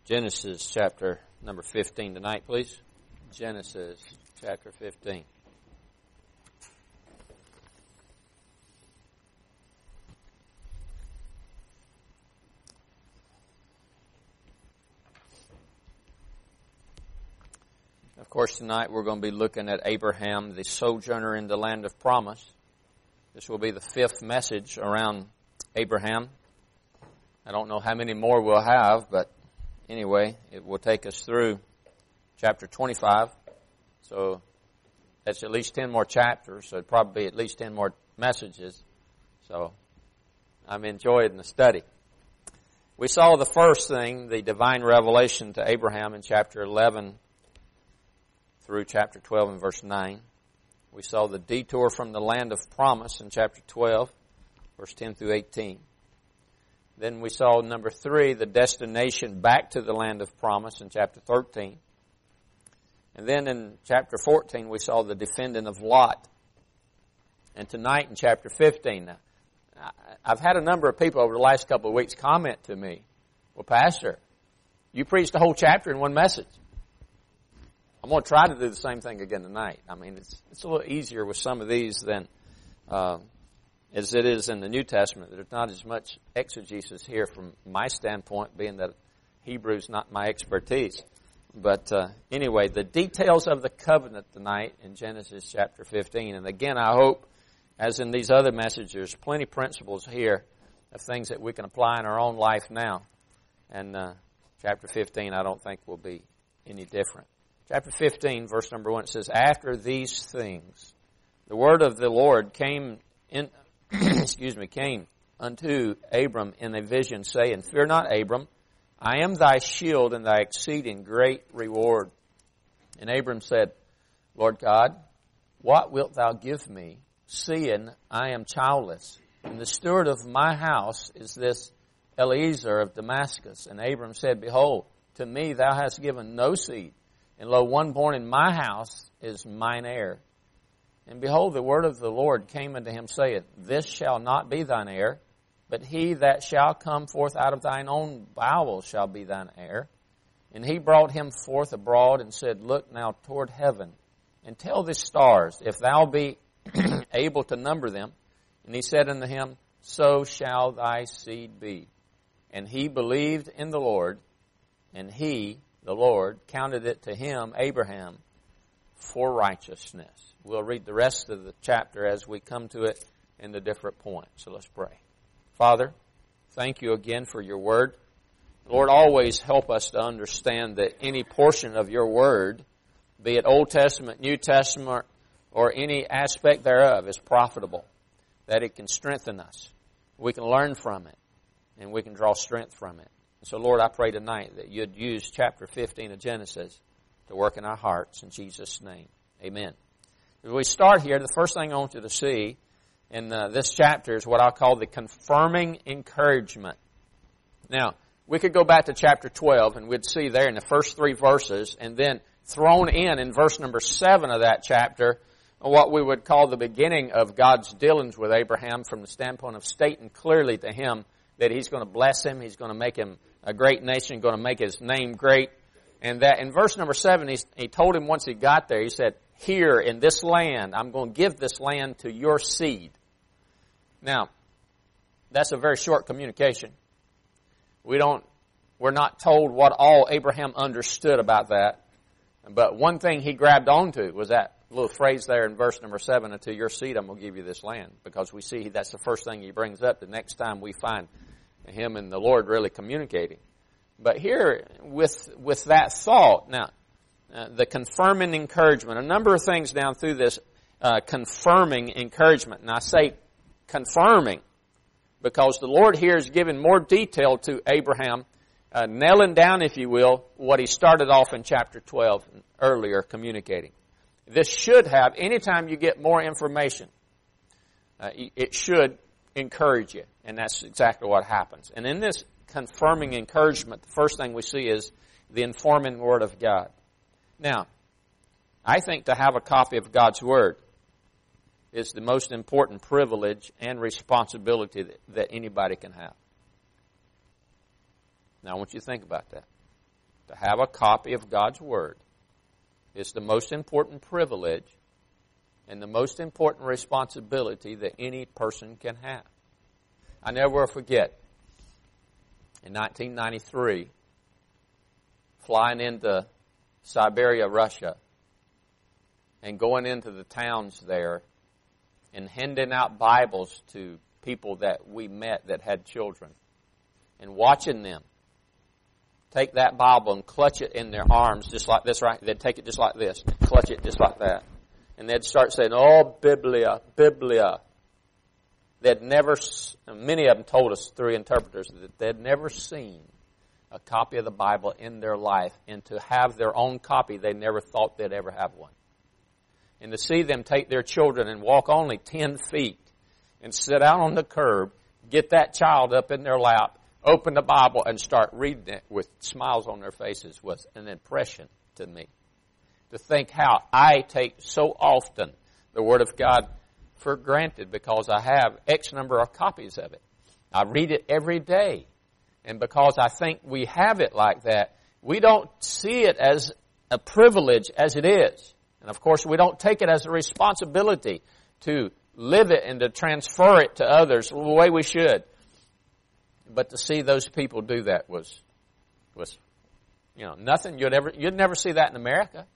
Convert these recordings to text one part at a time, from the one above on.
Genesis chapter number 15 tonight, please. Genesis chapter 15. Of course, tonight we're going to be looking at Abraham, the sojourner in the land of promise. This will be the fifth message around Abraham. I don't know how many more we'll have, but anyway, it will take us through chapter 25. So that's at least 10 more chapters, so it'd probably be at least 10 more messages. So I'm enjoying the study. We saw the first thing, the divine revelation to Abraham in chapter 11 through chapter 12 and verse 9. We saw the detour from the land of promise in chapter 12, verse 10 through 18. Then we saw number 3, the destination back to the land of promise in chapter 13. And then in chapter 14, we saw the defending of Lot. And tonight in chapter 15, now, I've had a number of people over the last couple of weeks comment to me, well, Pastor, you preached the whole chapter in one message. I'm going to try to do the same thing again tonight. I mean, it's a little easier with some of these than as it is in the New Testament. There's not as much exegesis here from my standpoint, being that Hebrew's not my expertise. But anyway, the details of the covenant tonight in Genesis chapter 15. And again, I hope, as in these other messages, there's plenty of principles here of things that we can apply in our own life now. And chapter 15, I don't think will be any different. Chapter 15, verse number 1, it says, after these things, the word of the Lord came unto Abram in a vision, saying, fear not, Abram, I am thy shield and thy exceeding great reward. And Abram said, Lord God, what wilt thou give me, seeing I am childless? And the steward of my house is this Eliezer of Damascus. And Abram said, behold, to me thou hast given no seed, and lo, one born in my house is mine heir. And behold, the word of the Lord came unto him, saying, this shall not be thine heir, but he that shall come forth out of thine own bowels shall be thine heir. And he brought him forth abroad, and said, look now toward heaven, and tell the stars, if thou be able to number them. And he said unto him, so shall thy seed be. And he believed in the Lord, and he, the Lord, counted it to him, Abraham, for righteousness. We'll read the rest of the chapter as we come to it in the different points. So let's pray. Father, thank you again for your word. Lord, always help us to understand that any portion of your word, be it Old Testament, New Testament, or any aspect thereof, is profitable, that it can strengthen us. We can learn from it, and we can draw strength from it. So, Lord, I pray tonight that you'd use chapter 15 of Genesis to work in our hearts. In Jesus' name, amen. As we start here, the first thing I want you to see in this chapter is what I'll call the confirming encouragement. Now, we could go back to chapter 12, and we'd see there in the first 3 verses, and then thrown in verse number 7 of that chapter, what we would call the beginning of God's dealings with Abraham from the standpoint of stating clearly to him that he's going to bless him, he's going to make him a great nation, going to make his name great. And that in verse number 7, he told him once he got there, he said, here in this land, I'm going to give this land to your seed. Now, that's a very short communication. We're not told what all Abraham understood about that. But one thing he grabbed onto was that little phrase there in verse number 7, unto your seed I'm going to give you this land. Because we see that's the first thing he brings up the next time we find him and the Lord really communicating. But here, with that thought, now, the confirming encouragement, a number of things down through this confirming encouragement. And I say confirming because the Lord here is giving more detail to Abraham, nailing down, if you will, what he started off in chapter 12 earlier communicating. This should have, anytime you get more information, it should encourage you. And that's exactly what happens. And in this confirming encouragement, the first thing we see is the informing Word of God. Now, I think to have a copy of God's Word is the most important privilege and responsibility that anybody can have. Now, I want you to think about that. to have a copy of God's Word is the most important privilege and the most important responsibility that any person can have. I never will forget, in 1993, flying into Siberia, Russia, and going into the towns there and handing out Bibles to people that we met that had children, and watching them take that Bible and clutch it in their arms just like this, right? They'd take it just like this, clutch it just like that. And they'd start saying, "Oh, Biblia, Biblia." They'd never, many of them told us through interpreters that they'd never seen a copy of the Bible in their life, and to have their own copy, they never thought they'd ever have one. And to see them take their children and walk only 10 feet and sit out on the curb, get that child up in their lap, open the Bible, and start reading it with smiles on their faces was an impression to me. To think how I take so often the Word of God for granted because I have X number of copies of it. I read it every day. And because I think we have it like that, we don't see it as a privilege as it is. And of course, we don't take it as a responsibility to live it and to transfer it to others the way we should. But to see those people do that was nothing you'd never see that in America.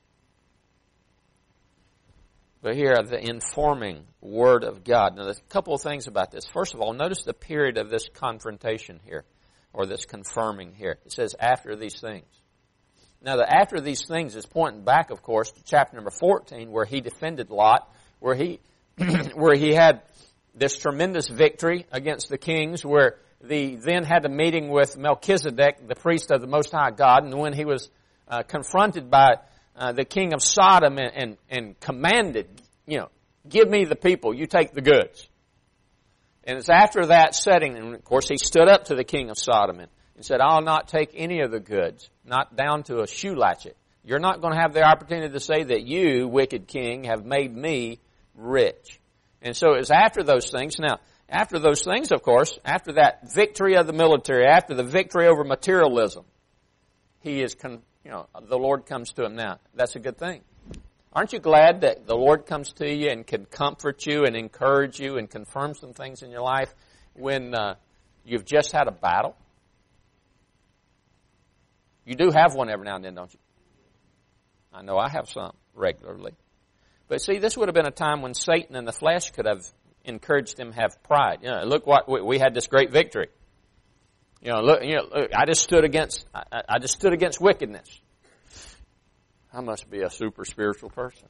But here, the informing Word of God. Now, there's a couple of things about this. First of all, notice the period of this confrontation here, or this confirming here. It says, after these things. Now, the after these things is pointing back, of course, to chapter number 14, where he defended Lot, where he had this tremendous victory against the kings, where he then had a meeting with Melchizedek, the priest of the Most High God, and when he was confronted by the king of Sodom and commanded, give me the people, you take the goods. And it's after that setting, and of course he stood up to the king of Sodom and said, I'll not take any of the goods, not down to a shoe latchet. You're not going to have the opportunity to say that you, wicked king, have made me rich. And so it's after those things. Now, after those things, of course, after that victory of the military, after the victory over materialism, he is, the Lord comes to him now. That's a good thing. Aren't you glad that the Lord comes to you and can comfort you and encourage you and confirm some things in your life when you've just had a battle? You do have one every now and then, don't you? I know I have some regularly. But see, this would have been a time when Satan and the flesh could have encouraged him to have pride. Look what we had this great victory. Look, I just stood against wickedness. I must be a super spiritual person.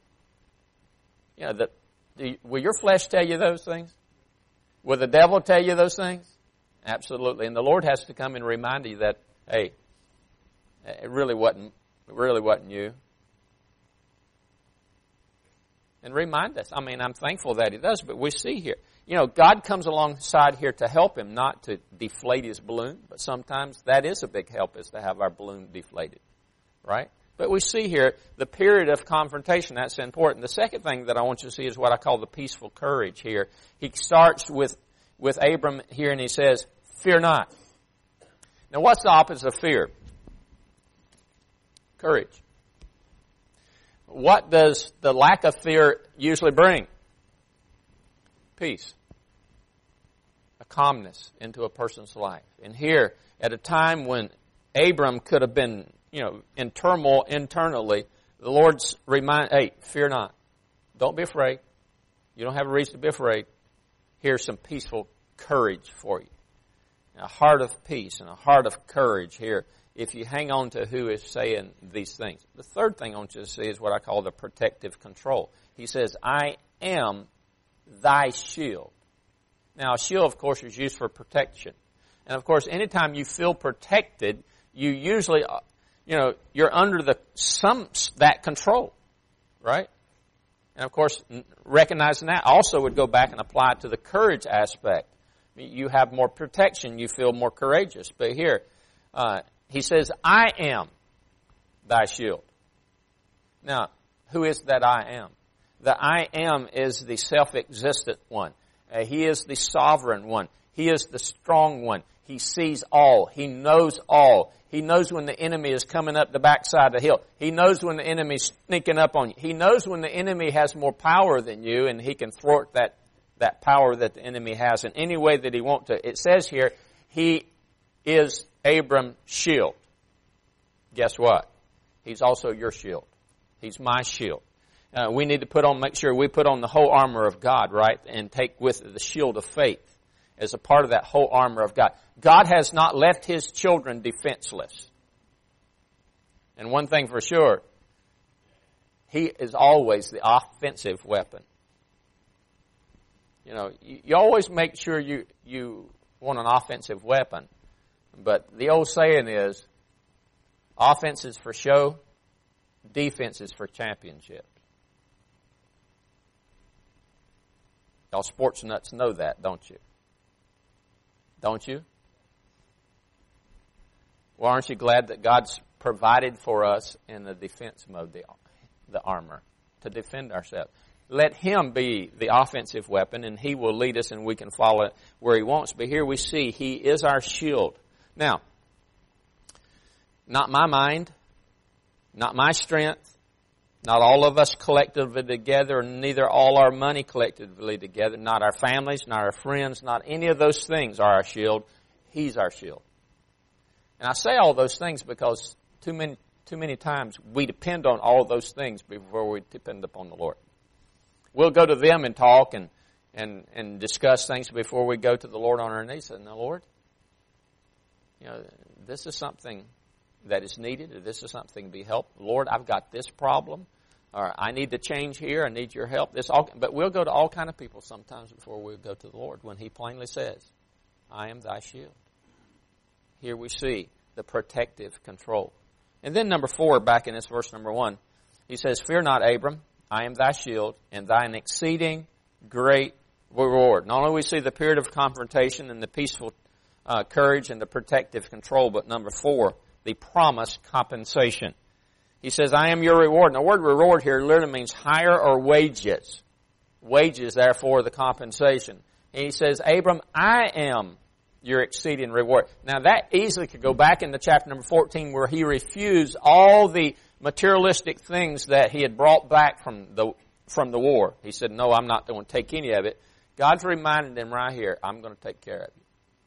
Will your flesh tell you those things? Will the devil tell you those things? Absolutely. And the Lord has to come and remind you that, hey, it really wasn't you. And remind us. I mean, I'm thankful that He does, but we see here, God comes alongside here to help him, not to deflate his balloon, but sometimes that is a big help, is to have our balloon deflated, right? But we see here the period of confrontation. That's important. The second thing that I want you to see is what I call the peaceful courage here. He starts with Abram here, and he says, fear not. Now, what's the opposite of fear? Courage. What does the lack of fear usually bring? Peace. A calmness into a person's life. And here, at a time when Abram could have been, in turmoil internally, the Lord's hey, fear not. Don't be afraid. You don't have a reason to be afraid. Here's some peaceful courage for you. A heart of peace and a heart of courage here if you hang on to who is saying these things. The third thing I want you to see is what I call the protective control. He says, I am thy shield. Now, a shield, of course, is used for protection. And, of course, anytime you feel protected, you usually, you're under that control, right? And, of course, recognizing that also would go back and apply it to the courage aspect. You have more protection. You feel more courageous. But here, he says, I am thy shield. Now, who is that I am? The I am is the self-existent one. He is the sovereign one. He is the strong one. He sees all. He knows all. He knows when the enemy is coming up the backside of the hill. He knows when the enemy is sneaking up on you. He knows when the enemy has more power than you, and he can thwart that power that the enemy has in any way that he wants to. It says here, he is Abram's shield. Guess what? He's also your shield. He's my shield. We need to make sure we put on the whole armor of God, right? And take with it the shield of faith as a part of that whole armor of God. God has not left His children defenseless. And one thing for sure, He is always the offensive weapon. You know, you always make sure you want an offensive weapon. But the old saying is, offense is for show, defense is for championship. Y'all sports nuts know that, don't you? Don't you? Well, aren't you glad that God's provided for us in the defense mode, the armor, to defend ourselves? Let Him be the offensive weapon, and He will lead us, and we can follow it where He wants. But here we see He is our shield. Now, not my mind, not my strength, not all of us collectively together, neither all our money collectively together, not our families, not our friends, not any of those things are our shield. He's our shield. And I say all those things because too many times we depend on all those things before we depend upon the Lord. We'll go to them and talk and discuss things before we go to the Lord on our knees. And the Lord, you know, this is something that is needed, or this is something to be helped. Lord, I've got this problem, or I need to change here, I need your help. But we'll go to all kind of people sometimes before we go to the Lord when He plainly says, I am thy shield. Here we see the protective control. And then number 4, back in this verse number 1, He says, Fear not, Abram, I am thy shield, and thine exceeding great reward. Not only we see the period of confrontation and the peaceful courage and the protective control, but number 4, the promised compensation. He says, I am your reward. And the word reward here literally means hire or wages. Wages, therefore, the compensation. And He says, Abram, I am your exceeding reward. Now that easily could go back into chapter number 14 where he refused all the materialistic things that he had brought back from the war. He said, no, I'm not going to take any of it. God's reminded him right here, I'm going to take care of you.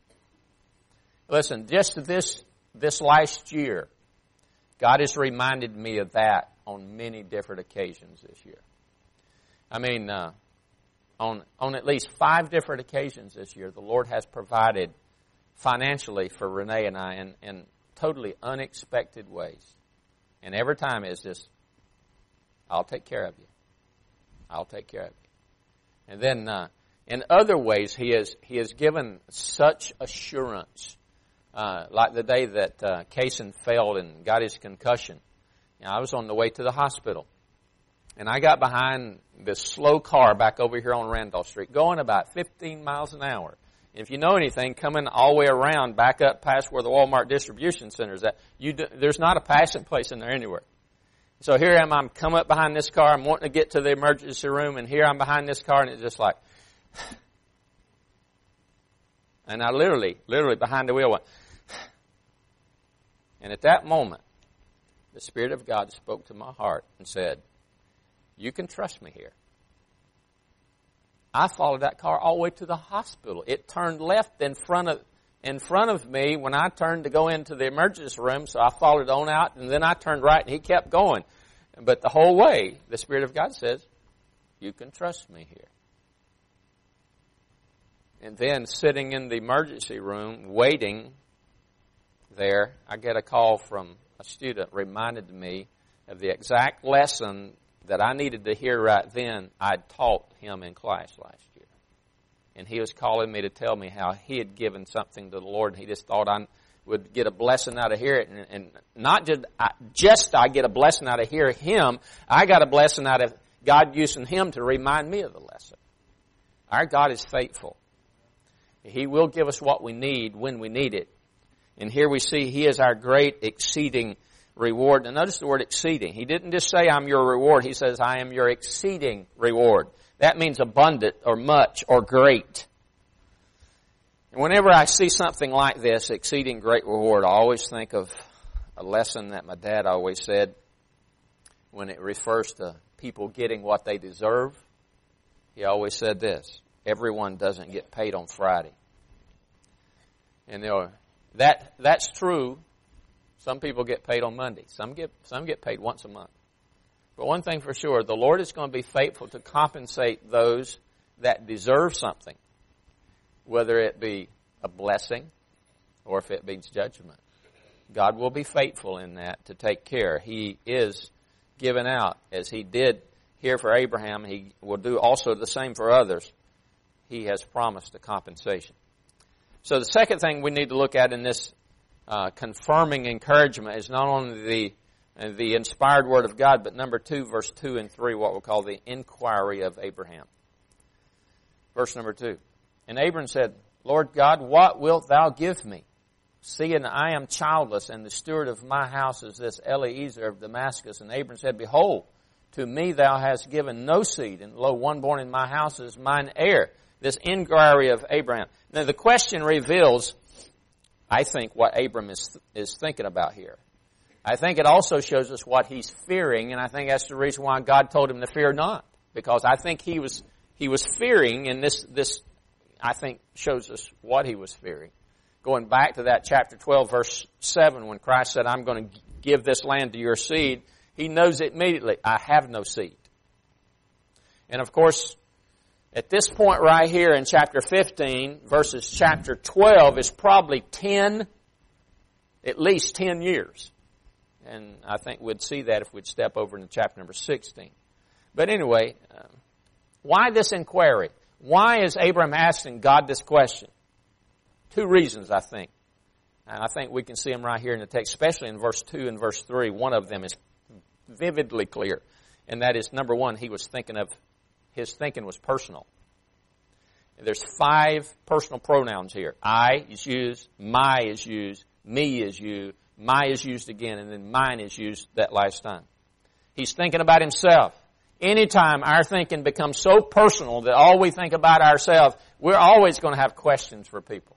Listen, just this last year, God has reminded me of that on many different occasions this year. I mean, on at least 5 different occasions this year, the Lord has provided financially for Renee and I in totally unexpected ways. And every time it's just, I'll take care of you. I'll take care of you. And then in other ways, He has given such assurance. Like the day that Kaysen fell and got his concussion. You know, I was on the way to the hospital. And I got behind this slow car back over here on Randolph Street, going about 15 miles an hour. And if you know anything, coming all the way around, back up past where the Walmart distribution center is at, there's not a passing place in there anywhere. So here I'm come up behind this car, I'm wanting to get to the emergency room, and here I'm behind this car, and it's just like, and I literally behind the wheel went, and at that moment, the Spirit of God spoke to my heart and said, you can trust me here. I followed that car all the way to the hospital. It turned left in front of me when I turned to go into the emergency room, so I followed on out, and then I turned right, and he kept going. But the whole way, the Spirit of God says, you can trust me here. And then sitting in the emergency room, waiting there, I get a call from a student reminded me of the exact lesson that I needed to hear right then. I'd taught him in class last year. And he was calling me to tell me how he had given something to the Lord, and he just thought I would get a blessing out of hearing it. And not just I get a blessing out of hearing him, I got a blessing out of God using him to remind me of the lesson. Our God is faithful. He will give us what we need when we need it. And here we see He is our great exceeding reward. And notice the word exceeding. He didn't just say, I'm your reward. He says, I am your exceeding reward. That means abundant or much or great. And whenever I see something like this, exceeding great reward, I always think of a lesson that my dad always said when it refers to people getting what they deserve. He always said this: everyone doesn't get paid on Friday. And that's true. Some people get paid on Monday. Some get paid once a month. But one thing for sure, the Lord is going to be faithful to compensate those that deserve something, whether it be a blessing or if it means judgment. God will be faithful in that to take care. He is given out, as He did here for Abraham. He will do also the same for others. He has promised a compensation. So the second thing we need to look at in this confirming encouragement is not only the inspired Word of God, but number 2, verse 2 and 3, what we'll call the inquiry of Abraham. Verse number 2. And Abram said, Lord God, what wilt thou give me? Seeing I am childless, and the steward of my house is this Eliezer of Damascus. And Abram said, Behold, to me thou hast given no seed, and lo, one born in my house is mine heir. This inquiry of Abraham. Now the question reveals, I think, what Abram is thinking about here. I think it also shows us what he's fearing, and I think that's the reason why God told him to fear not. Because I think he was fearing, and this I think shows us what he was fearing. Going back to that chapter 12, verse 7, when Christ said, I'm going to give this land to your seed, he knows immediately, I have no seed. And of course, at this point right here in chapter 15 versus chapter 12 is probably at least 10 years. And I think we'd see that if we'd step over into chapter number 16. But anyway, why this inquiry? Why is Abraham asking God this question? 2 reasons, I think. And I think we can see them right here in the text, especially in verse 2 and verse 3. One of them is vividly clear. And that is, number 1, his thinking was personal. There's 5 personal pronouns here. I is used, my is used, me is used, my is used again, and then mine is used that last time. He's thinking about himself. Anytime our thinking becomes so personal that all we think about ourselves, we're always going to have questions for people.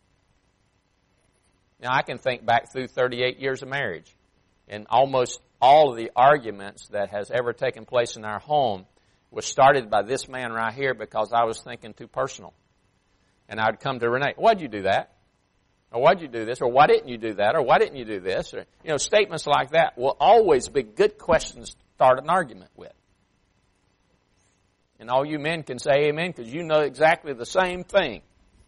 Now, I can think back through 38 years of marriage, and almost all of the arguments that has ever taken place in our home was started by this man right here because I was thinking too personal. And I'd come to Renee, why'd you do that? Or why'd you do this? Or why didn't you do that? Or why didn't you do this? Or, statements like that will always be good questions to start an argument with. And all you men can say amen because you know exactly the same thing.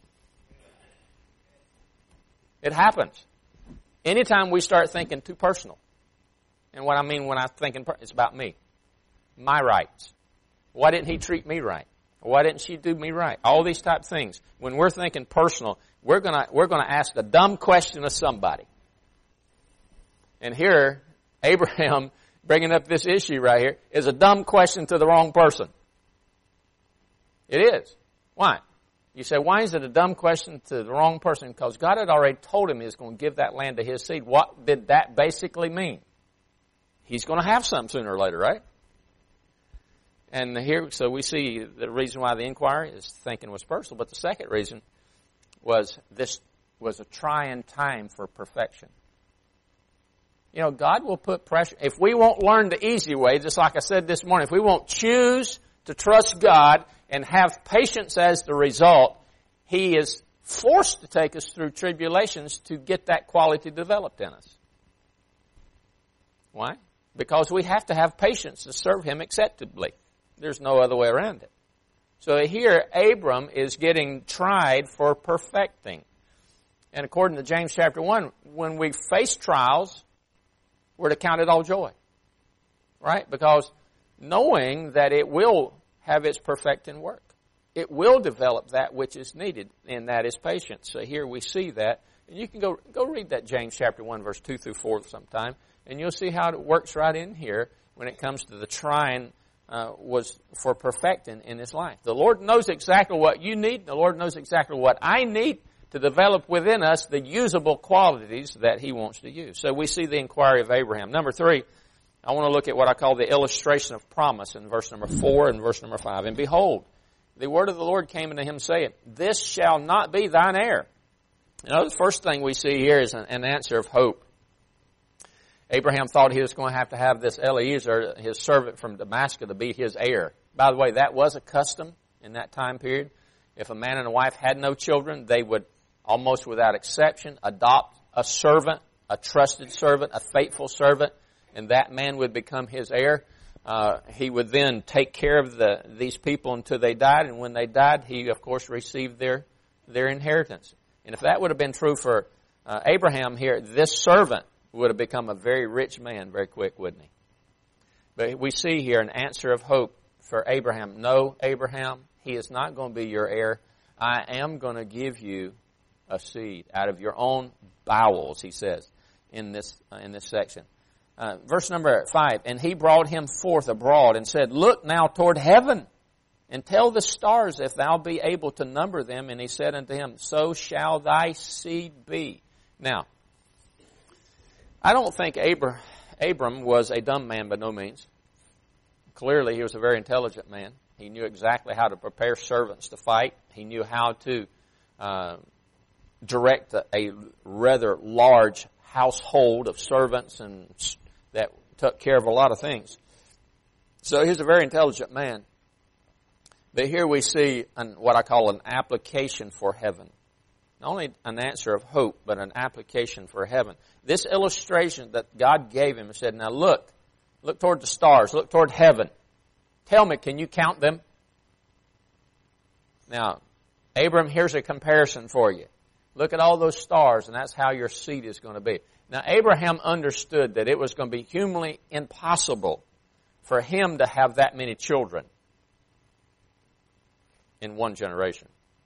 It happens. Anytime we start thinking too personal. And what I mean when I'm thinking, it's about me. My rights. Why didn't he treat me right? Why didn't she do me right? All these type of things. When we're thinking personal, we're gonna ask a dumb question of somebody. And here, Abraham bringing up this issue right here is a dumb question to the wrong person. It is. Why? You say, why is it a dumb question to the wrong person? Because God had already told him he was going to give that land to his seed. What did that basically mean? He's going to have some sooner or later, right? And here, so we see the reason why the inquiry is thinking was personal. But the second reason was this was a trying time for perfection. God will put pressure. If we won't learn the easy way, just like I said this morning, if we won't choose to trust God and have patience as the result, He is forced to take us through tribulations to get that quality developed in us. Why? Because we have to have patience to serve Him acceptably. There's no other way around it. So here, Abram is getting tried for perfecting. And according to James chapter 1, when we face trials, we're to count it all joy. Right? Because knowing that it will have its perfecting work. It will develop that which is needed, and that is patience. So here we see that. And you can go read that James chapter 1, verse 2 through 4 sometime, and you'll see how it works right in here when it comes to the trying was for perfecting in His life. The Lord knows exactly what you need. The Lord knows exactly what I need to develop within us the usable qualities that He wants to use. So we see the inquiry of Abraham. Number 3, I want to look at what I call the illustration of promise in verse number 4 and verse number 5. And behold, the word of the Lord came unto him, saying, This shall not be thine heir. You know, the first thing we see here is an answer of hope. Abraham thought he was going to have this Eliezer, his servant from Damascus, to be his heir. By the way, that was a custom in that time period. If a man and a wife had no children, they would, almost without exception, adopt a servant, a trusted servant, a faithful servant, and that man would become his heir. He would then take care of these people until they died, and when they died, he, of course, received their inheritance. And if that would have been true for Abraham here, this servant would have become a very rich man very quick, wouldn't he? But we see here an answer of hope for Abraham. No, Abraham, he is not going to be your heir. I am going to give you a seed out of your own bowels, he says in this section. Verse number 5, And he brought him forth abroad and said, Look now toward heaven, and tell the stars if thou be able to number them. And he said unto him, So shall thy seed be. Now, I don't think Abram was a dumb man by no means. Clearly, he was a very intelligent man. He knew exactly how to prepare servants to fight. He knew how to direct a rather large household of servants and that took care of a lot of things. So he was a very intelligent man. But here we see what I call an application for heaven. Not only an answer of hope, but an application for heaven. This illustration that God gave him, he said, Now look toward the stars, look toward heaven. Tell me, can you count them? Now, Abram, here's a comparison for you. Look at all those stars, and that's how your seed is going to be. Now, Abraham understood that it was going to be humanly impossible for him to have that many children in one generation.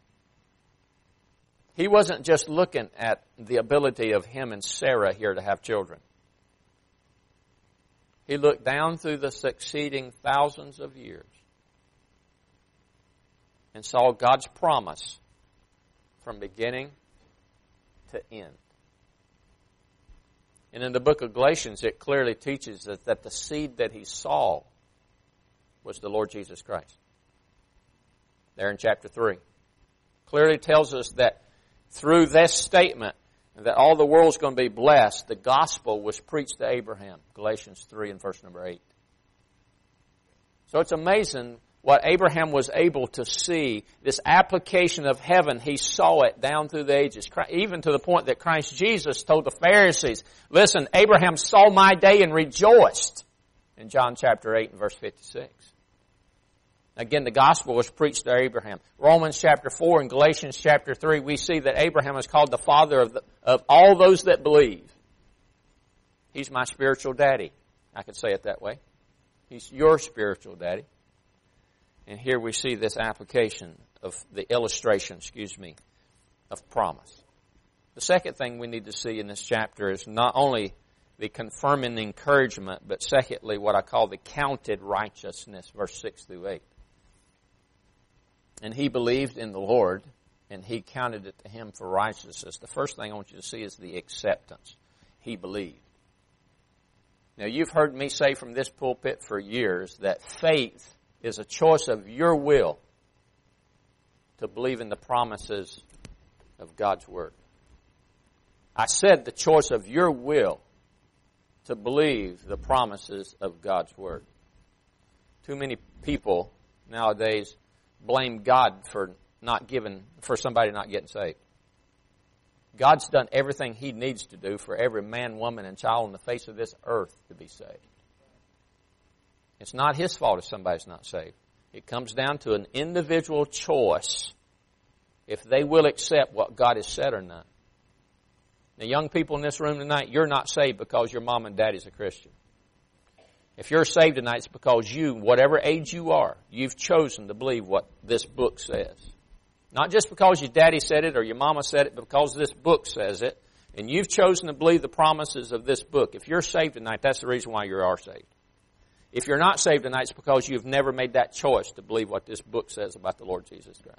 He wasn't just looking at the ability of him and Sarah here to have children. He looked down through the succeeding thousands of years and saw God's promise from beginning to end. And in the book of Galatians, it clearly teaches that the seed that he saw was the Lord Jesus Christ. There in chapter 3. Clearly tells us that through this statement that all the world's going to be blessed, the gospel was preached to Abraham. Galatians 3 and verse number 8. So it's amazing what Abraham was able to see, this application of heaven. He saw it down through the ages, even to the point that Christ Jesus told the Pharisees, Listen, Abraham saw my day and rejoiced. In John chapter 8 and verse 56. Again, the gospel was preached to Abraham. Romans chapter 4 and Galatians chapter 3, we see that Abraham is called the father of all those that believe. He's my spiritual daddy. I could say it that way. He's your spiritual daddy. And here we see this application of the illustration, of promise. The second thing we need to see in this chapter is not only the confirming encouragement, but secondly, what I call the counted righteousness, verse 6 through 8. And he believed in the Lord, and he counted it to him for righteousness. The first thing I want you to see is the acceptance. He believed. Now, you've heard me say from this pulpit for years that faith is a choice of your will to believe in the promises of God's Word. I said the choice of your will to believe the promises of God's Word. Too many people nowadays blame God for somebody not getting saved. God's done everything He needs to do for every man, woman, and child on the face of this earth to be saved. It's not His fault if somebody's not saved. It comes down to an individual choice if they will accept what God has said or not. Now, young people in this room tonight, you're not saved because your mom and daddy's a Christian. If you're saved tonight, it's because you, whatever age you are, you've chosen to believe what this book says. Not just because your daddy said it or your mama said it, but because this book says it. And you've chosen to believe the promises of this book. If you're saved tonight, that's the reason why you are saved. If you're not saved tonight, it's because you've never made that choice to believe what this book says about the Lord Jesus Christ.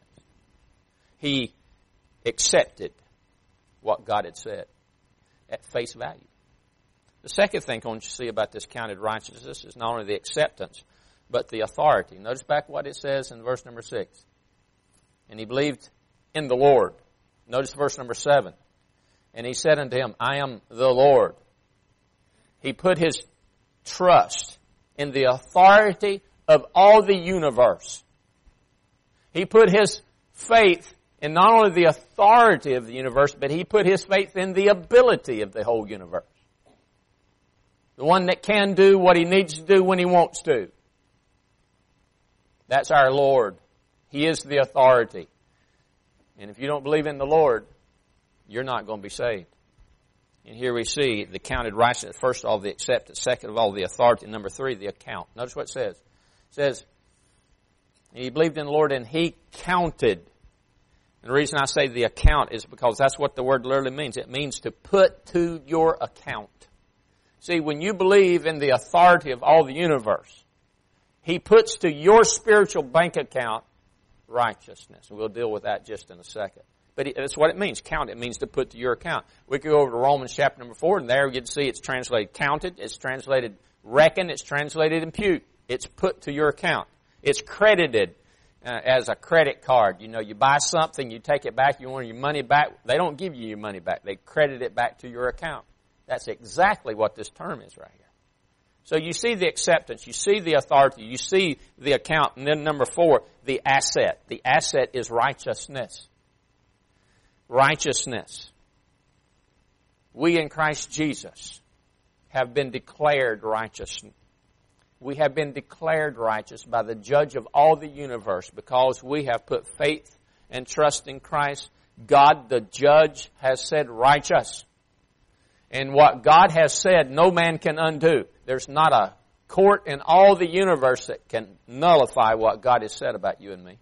He accepted what God had said at face value. The second thing I want you to see about this counted righteousness is not only the acceptance, but the authority. Notice back what it says in verse number 6. And he believed in the Lord. Notice verse number 7. And he said unto him, I am the Lord. He put his trust in the authority of all the universe. He put his faith in not only the authority of the universe, but he put his faith in the ability of the whole universe. The one that can do what he needs to do when he wants to. That's our Lord. He is the authority. And if you don't believe in the Lord, you're not going to be saved. And here we see the counted righteousness. First of all, the acceptance. Second of all, the authority. Number 3, the account. Notice what it says. It says, he believed in the Lord and he counted. And the reason I say the account is because that's what the word literally means. It means to put to your account. See, when you believe in the authority of all the universe, he puts to your spiritual bank account righteousness. We'll deal with that just in a second. But that's what it means. Count. It means to put to your account. We could go over to Romans chapter number 4, and there you can see it's translated counted, it's translated reckon, it's translated impute. It's put to your account. It's credited as a credit card. You know, you buy something, you take it back, you want your money back. They don't give you your money back. They credit it back to your account. That's exactly what this term is right here. So you see the acceptance, you see the authority, you see the account, and then number 4, the asset. The asset is righteousness. Righteousness. We in Christ Jesus have been declared righteous. We have been declared righteous by the judge of all the universe because we have put faith and trust in Christ. God, the judge, has said righteous. And what God has said, no man can undo. There's not a court in all the universe that can nullify what God has said about you and me.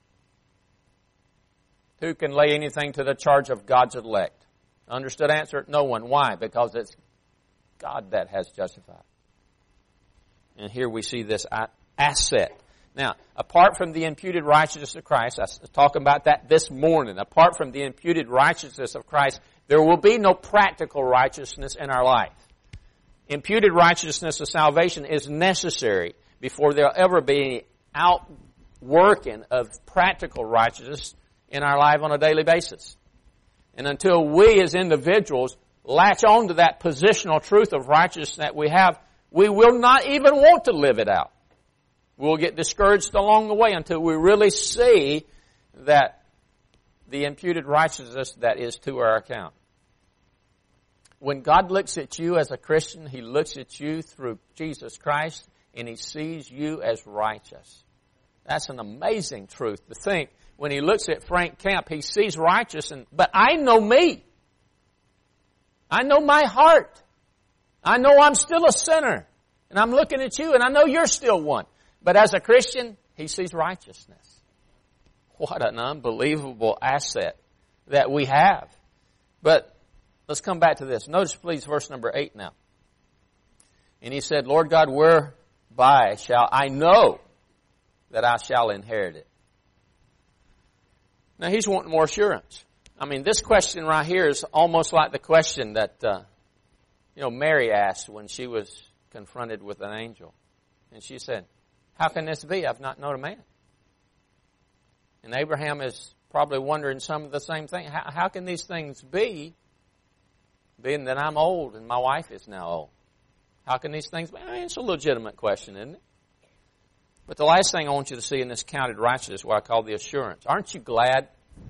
Who can lay anything to the charge of God's elect? Understood answer? No one. Why? Because it's God that has justified. And here we see this asset. Now, apart from the imputed righteousness of Christ, I was talking about that this morning. Apart from the imputed righteousness of Christ, there will be no practical righteousness in our life. Imputed righteousness of salvation is necessary before there will ever be any outworking of practical righteousness in our life on a daily basis. And until we as individuals latch on to that positional truth of righteousness that we have, we will not even want to live it out. We'll get discouraged along the way until we really see that the imputed righteousness that is to our account. When God looks at you as a Christian, He looks at you through Jesus Christ and He sees you as righteous. That's an amazing truth to think. When He looks at Frank Camp, He sees righteous, but I know me. I know my heart. I know I'm still a sinner. And I'm looking at you and I know you're still one. But as a Christian, He sees righteousness. What an unbelievable asset that we have. But let's come back to this. Notice please verse number 8 now. And he said, Lord God, whereby shall I know that I shall inherit it? Now he's wanting more assurance. I mean, this question right here is almost like the question that, Mary asked when she was confronted with an angel. And she said, how can this be? I've not known a man. And Abraham is probably wondering some of the same thing. How can these things be, being that I'm old and my wife is now old? How can these things be? I mean, it's a legitimate question, isn't it? But the last thing I want you to see in this counted righteousness is what I call the assurance. Aren't you glad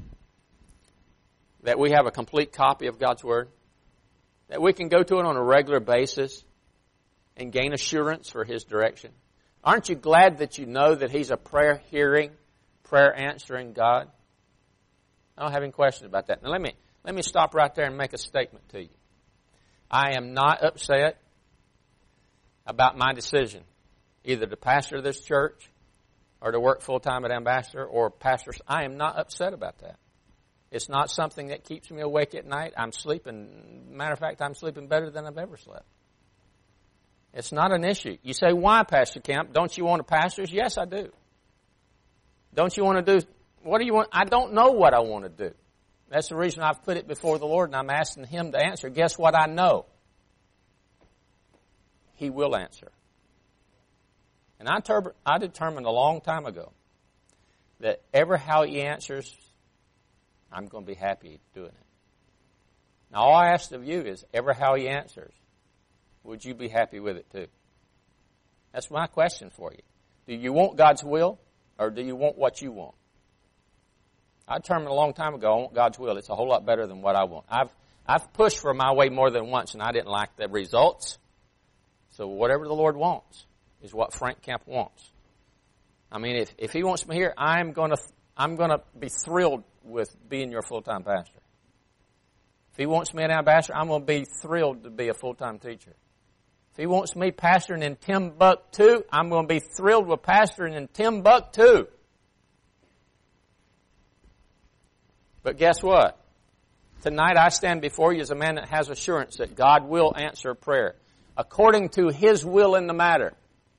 that we have a complete copy of God's Word? That we can go to it on a regular basis and gain assurance for His direction? Aren't you glad that you know that He's a prayer-hearing, prayer-answering God? I don't have any questions about that. Now let me stop right there and make a statement to you. I am not upset about my decision, either to pastor this church or to work full-time at Ambassador or pastors. I am not upset about that. It's not something that keeps me awake at night. I'm sleeping. Matter of fact, I'm sleeping better than I've ever slept. It's not an issue. You say, why, Pastor Kemp? Don't you want to pastor? Yes, I do. Don't you want to do, what do you want? I don't know what I want to do. That's the reason I've put it before the Lord and I'm asking Him to answer. Guess what I know? He will answer. And I determined a long time ago that ever how He answers, I'm going to be happy doing it. Now, all I ask of you is, ever how He answers, would you be happy with it too? That's my question for you. Do you want God's will, or do you want what you want? I determined a long time ago, I want God's will. It's a whole lot better than what I want. I've pushed for my way more than once, and I didn't like the results. So whatever the Lord wants is what Frank Kemp wants. I mean, if He wants me here, I'm going to be thrilled with being your full-time pastor. If He wants me an ambassador, I'm going to be thrilled to be a full-time teacher. If He wants me pastoring in Timbuktu, I'm going to be thrilled with pastoring in Timbuktu. But guess what? Tonight I stand before you as a man that has assurance that God will answer prayer according to His will in the matter.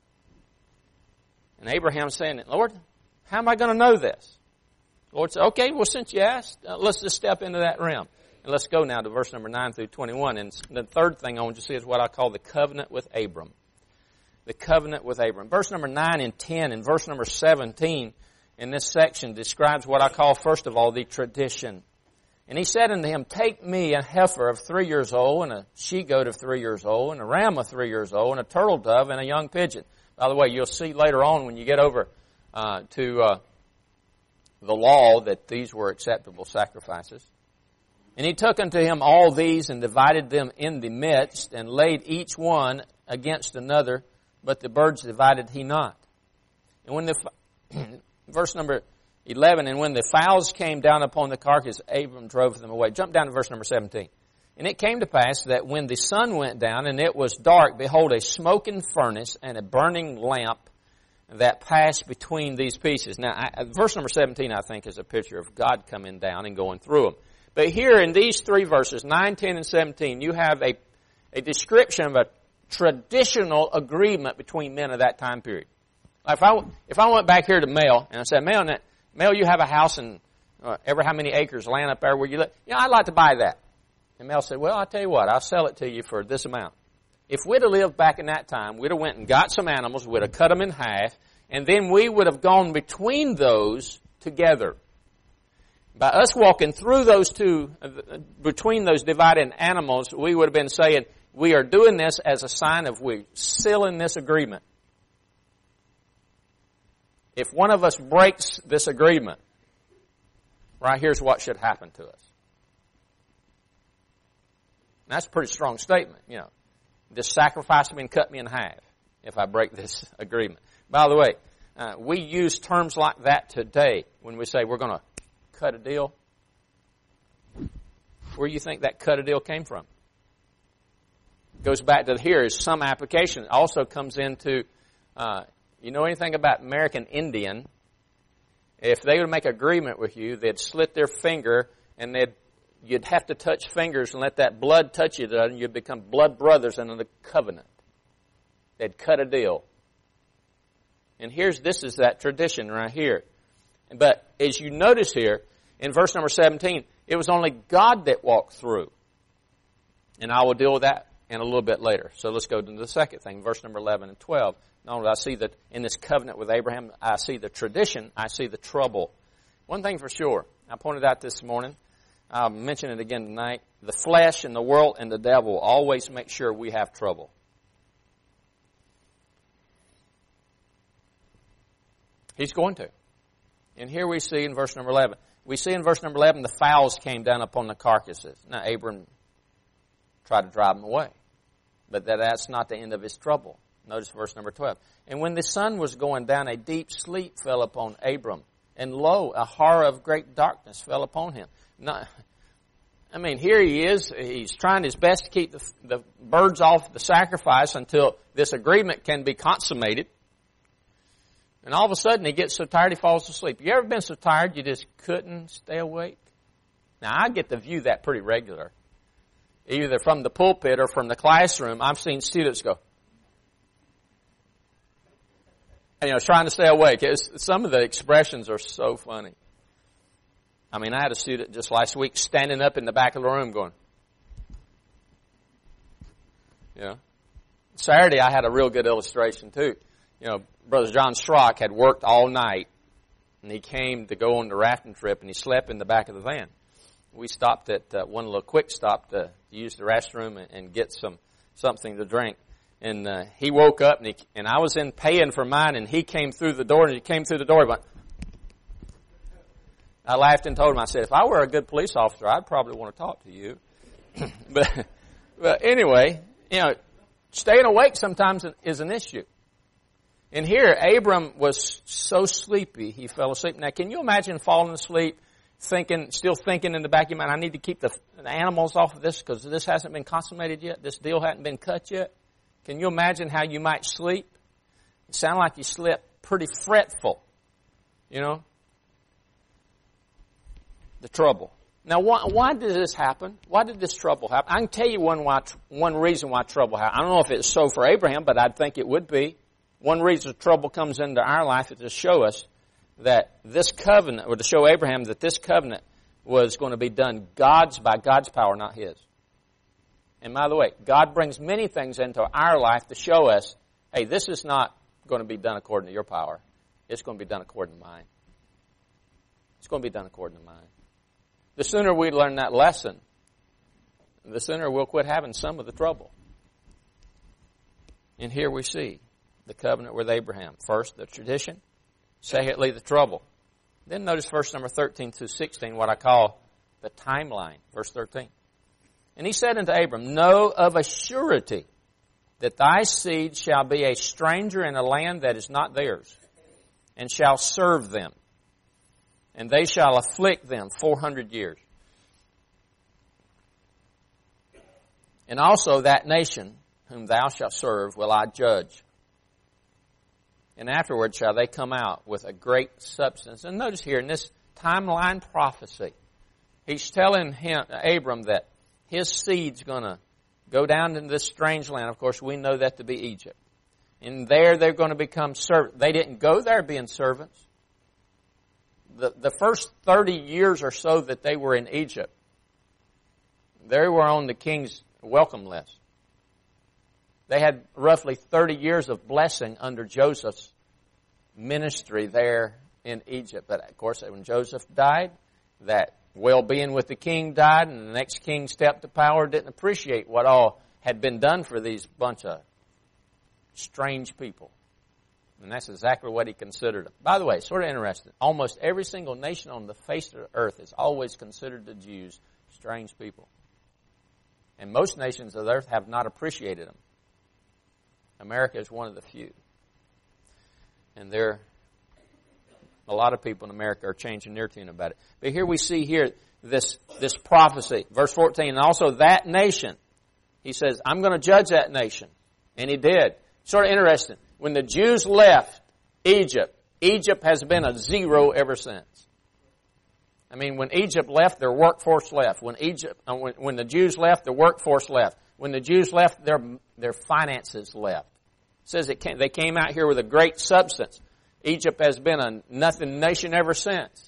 And Abraham's saying, Lord, how am I going to know this? The Lord said, okay, well, since you asked, let's just step into that realm. And let's go now to verse number 9 through 21. And the third thing I want you to see is what I call the covenant with Abram. The covenant with Abram. Verse number 9 and 10 and verse number 17 in this section describes what I call, first of all, the tradition. And he said unto him, take me a heifer of 3 years old, and a she-goat of 3 years old, and a ram of 3 years old, and a turtle dove, and a young pigeon. By the way, you'll see later on when you get over to the law that these were acceptable sacrifices. And he took unto him all these and divided them in the midst and laid each one against another, but the birds divided he not. And when verse number 11, and when the fowls came down upon the carcass, Abram drove them away. Jump down to verse number 17. And it came to pass that when the sun went down and it was dark, behold, a smoking furnace and a burning lamp that passed between these pieces. Now, verse number 17, I think, is a picture of God coming down and going through them. But here in these three verses, 9, 10, and 17, you have a description of a traditional agreement between men of that time period. Like if I went back here to Mel and I said, Mel, you have a house and ever how many acres land up there where you live? You know, I'd like to buy that. And Mel said, well, I'll tell you what, I'll sell it to you for this amount. If we'd have lived back in that time, we'd have went and got some animals, we'd have cut them in half, and then we would have gone between those together. By us walking through those two, between those divided animals, we would have been saying, we are doing this as a sign of we sealing this agreement. If one of us breaks this agreement, right here's what should happen to us. And that's a pretty strong statement, you know. This sacrifice me and cut me in half if I break this agreement. By the way, we use terms like that today when we say we're going to cut a deal. Where do you think that cut a deal came from? It goes back to here is some application. It also comes into, you know anything about American Indian? If they would make an agreement with you, they'd slit their finger and you'd have to touch fingers and let that blood touch you, and you'd become blood brothers under the covenant. They'd cut a deal. And this is that tradition right here. But as you notice here, in verse number 17, it was only God that walked through. And I will deal with that in a little bit later. So let's go to the second thing, verse number 11 and 12. Not only do I see that in this covenant with Abraham, I see the tradition, I see the trouble. One thing for sure, I pointed out this morning, I'll mention it again tonight, the flesh and the world and the devil always make sure we have trouble. He's going to. And here we see in verse number 11. We see in verse number 11 the fowls came down upon the carcasses. Now Abram tried to drive them away. But that's not the end of his trouble. Notice verse number 12. And when the sun was going down, a deep sleep fell upon Abram. And lo, a horror of great darkness fell upon him. Now, I mean, here he is. He's trying his best to keep the birds off the sacrifice until this agreement can be consummated. And all of a sudden, he gets so tired he falls asleep. You ever been so tired you just couldn't stay awake? Now, I get to view that pretty regular. Either from the pulpit or from the classroom, I've seen students go, and, you know, trying to stay awake. Some of the expressions are so funny. I mean, I had a student just last week standing up in the back of the room going, you know. Saturday, I had a real good illustration, too. You know, Brother John Schrock had worked all night and he came to go on the rafting trip, and he slept in the back of the van. We stopped at one little quick stop to use the restroom and get something to drink. And he woke up, and I was in paying for mine, and he came through the door, and he came through the door, he went, I laughed and told him, I said, if I were a good police officer, I'd probably want to talk to you. but anyway, staying awake sometimes is an issue. And here, Abram was so sleepy, he fell asleep. Now, can you imagine falling asleep, still thinking in the back of your mind, I need to keep the animals off of this because this hasn't been consummated yet, this deal hasn't been cut yet? Can you imagine how you might sleep? It sounded like you slept pretty fretful, The trouble. Now, why did this happen? Why did this trouble happen? I can tell you one reason why trouble happened. I don't know if it's so for Abraham, but I'd think it would be. One reason trouble comes into our life is to show us that this covenant, or to show Abraham that this covenant was going to be done by God's power, not his. And by the way, God brings many things into our life to show us, hey, this is not going to be done according to your power. It's going to be done according to mine. It's going to be done according to mine. The sooner we learn that lesson, the sooner we'll quit having some of the trouble. And here we see the covenant with Abraham. First, the tradition. Secondly, the trouble. Then notice verse number 13 through 16, what I call the timeline. Verse 13. And he said unto Abram, know of a surety that thy seed shall be a stranger in a land that is not theirs, and shall serve them. And they shall afflict them 400 years. And also that nation whom thou shalt serve will I judge. And afterward shall they come out with a great substance. And notice here in this timeline prophecy, he's telling Abram that his seed's going to go down into this strange land. Of course, we know that to be Egypt. And there they're going to become servants. They didn't go there being servants. The first 30 years or so that they were in Egypt, they were on the king's welcome list. They had roughly 30 years of blessing under Joseph's ministry there in Egypt. But of course, when Joseph died, that well-being with the king died, and the next king stepped to power, didn't appreciate what all had been done for these bunch of strange people. And that's exactly what he considered them. By the way, sort of interesting. Almost every single nation on the face of the earth has always considered the Jews strange people. And most nations of the earth have not appreciated them. America is one of the few. And a lot of people in America are changing their tune about it. But here we see this prophecy. Verse 14, and also that nation. He says, I'm going to judge that nation. And he did. Sort of interesting. When the Jews left Egypt, Egypt has been a zero ever since. I mean, when Egypt left, their workforce left. When the Jews left, their workforce left. When the Jews left, their finances left. It says they came out here with a great substance. Egypt has been a nothing nation ever since.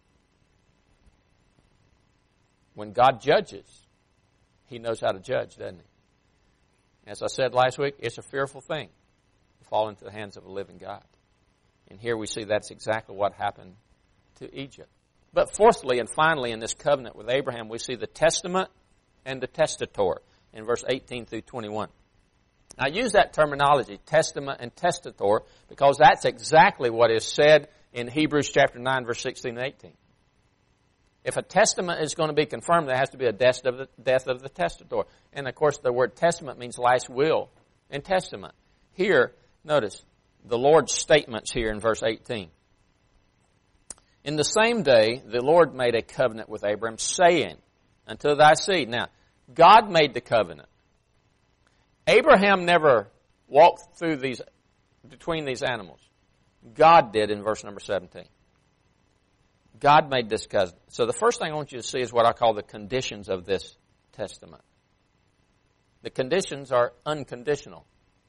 When God judges, He knows how to judge, doesn't He? As I said last week, it's a fearful thing to fall into the hands of a living God. And here we see that's exactly what happened to Egypt. But fourthly and finally in this covenant with Abraham, we see the testament and the testator in verse 18 through 21. I use that terminology, testament and testator, because that's exactly what is said in Hebrews chapter 9, verse 16 and 18. If a testament is going to be confirmed, there has to be a death of the testator. And of course, the word testament means last will and testament. Here, notice the Lord's statements here in verse 18. In the same day, the Lord made a covenant with Abram, saying, unto thy seed. Now, God made the covenant. Abraham never walked between these animals. God did in verse number 17. God made this covenant. So the first thing I want you to see is what I call the conditions of this testament. The conditions are unconditional.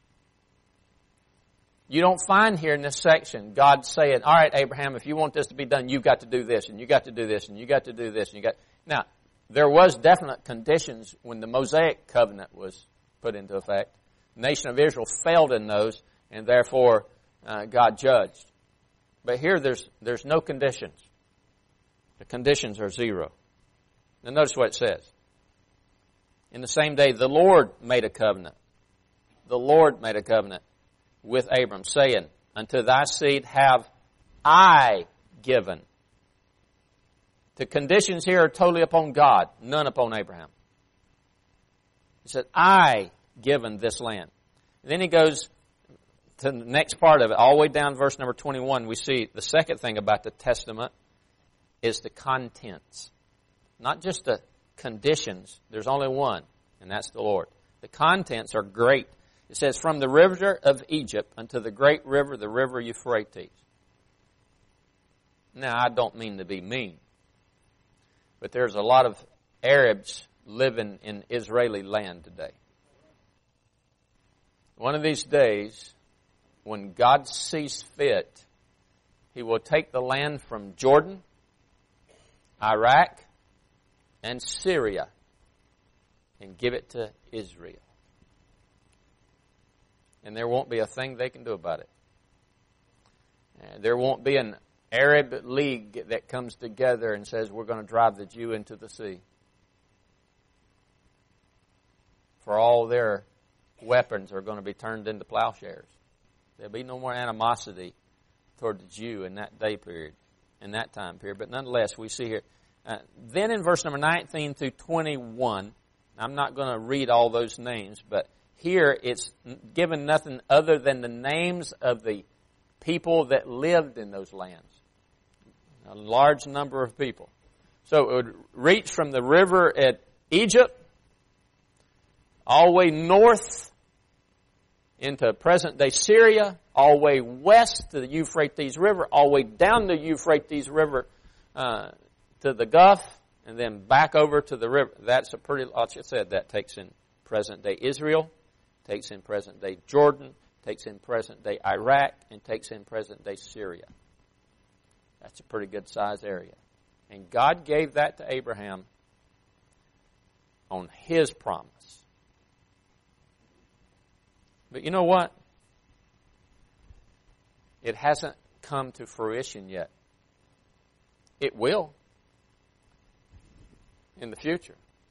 You don't find here in this section God saying, all right, Abraham, if you want this to be done, you've got to do this, and you've got to do this, and you've got to do this. Now, there was definite conditions when the Mosaic covenant was put into effect. The nation of Israel failed in those, and therefore God judged. But here there's no conditions. The conditions are zero. Now notice what it says. In the same day, the Lord made a covenant. The Lord made a covenant with Abram, saying, unto thy seed have I given. The conditions here are totally upon God, none upon Abraham. He said, I given this land. And then he goes to the next part of it, all the way down to verse number 21. We see the second thing about the testament is the contents. Not just the conditions. There's only one, and that's the Lord. The contents are great. It says, from the river of Egypt unto the great river, the river Euphrates. Now, I don't mean to be mean, but there's a lot of Arabs living in Israeli land today. One of these days, when God sees fit, He will take the land from Jordan, Iraq, and Syria and give it to Israel. And there won't be a thing they can do about it. There won't be an Arab League that comes together and says, we're going to drive the Jew into the sea. For all their weapons are going to be turned into plowshares. There'll be no more animosity toward the Jew in that day period, in that time period. But nonetheless, we see here. Then in verse number 19 through 21, I'm not going to read all those names, but here it's given nothing other than the names of the people that lived in those lands. A large number of people. So it would reach from the river at Egypt all the way north into present-day Syria, all the way west to the Euphrates River, all the way down the Euphrates River to the Gulf, and then back over to the river. That's a pretty, like I said, that takes in present-day Israel, takes in present-day Jordan, takes in present-day Iraq, and takes in present-day Syria. That's a pretty good-sized area. And God gave that to Abraham on His promise. But you know what? It hasn't come to fruition yet. It will in the future.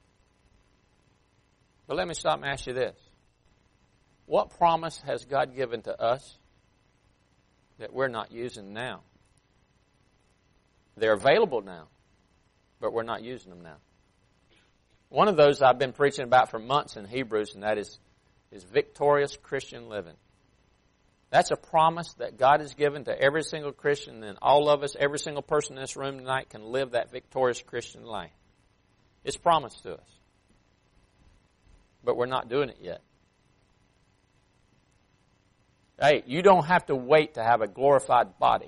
But let me stop and ask you this. What promise has God given to us that we're not using now? They're available now, but we're not using them now. One of those I've been preaching about for months in Hebrews, and that is victorious Christian living. That's a promise that God has given to every single Christian, and all of us, every single person in this room tonight can live that victorious Christian life. It's promised to us. But we're not doing it yet. Hey, you don't have to wait to have a glorified body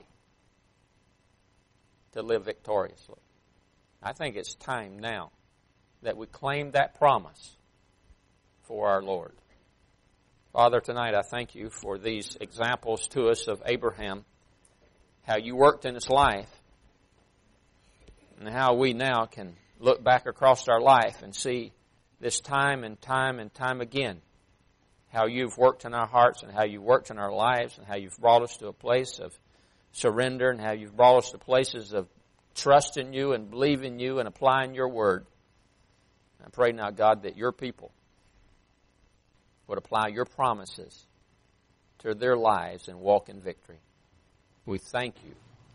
to live victoriously. I think it's time now that we claim that promise for our Lord. Father, tonight I thank you for these examples to us of Abraham, how you worked in his life, and how we now can look back across our life and see this time and time and time again, how you've worked in our hearts and how you've worked in our lives and how you've brought us to a place of surrender and how you've brought us to places of trust in you and believe in you and applying your word. I pray now, God, that your people would apply your promises to their lives and walk in victory. We thank you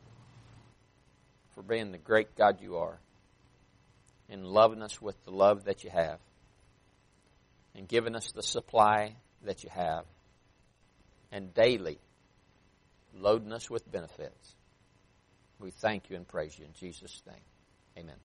for being the great God you are and loving us with the love that you have and giving us the supply that you have and daily loading us with benefits. We thank you and praise you in Jesus' name. Amen.